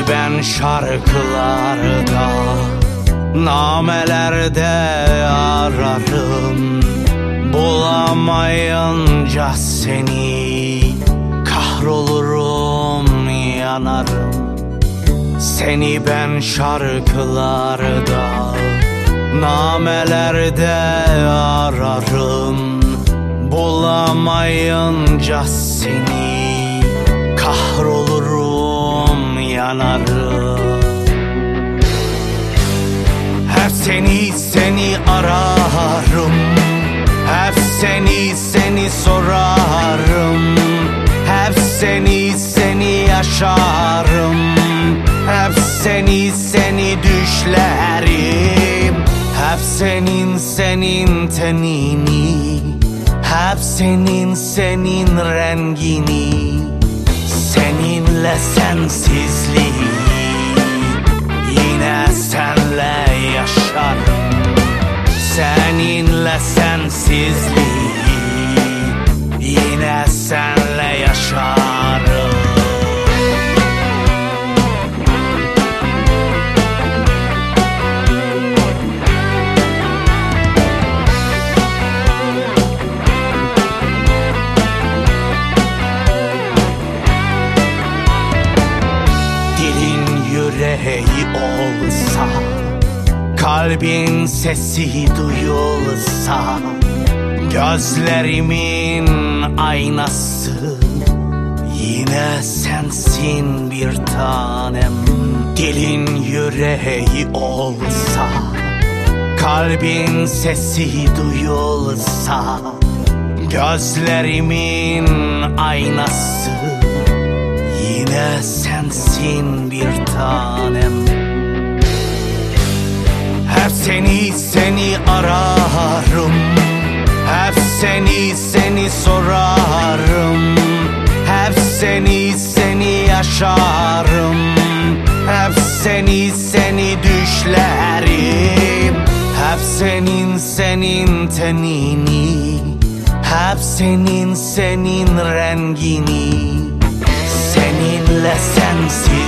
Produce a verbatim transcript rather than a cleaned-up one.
ben şarkılarda, namelerde ararım. Bulamayınca seni kahrolurum, yanarım. Seni ben şarkılarda, namelerde ararım. Bulamayınca seni kahrolurum, yanarım. Hep seni seni ararım, hep seni seni sorarım, hep seni seni yaşarım, hep seni seni düşlerim. Hep senin senin tenini, hep senin senin rengini, seninle sensizliği, yine senle yaşarım. Seninle sensizliği, yine senle yaşarım. Yüreği olsa, kalbin sesi duyulsa, gözlerimin aynası, yine sensin bir tanem. Dilin yüreği olsa, kalbin sesi duyulsa, gözlerimin aynası, yine sensin bir tanem. Hep seni seni ararım, hep seni seni sorarım, hep seni seni yaşarım, hep seni seni düşlerim. Hep senin senin tenini, hep senin senin rengini, seninle sensiz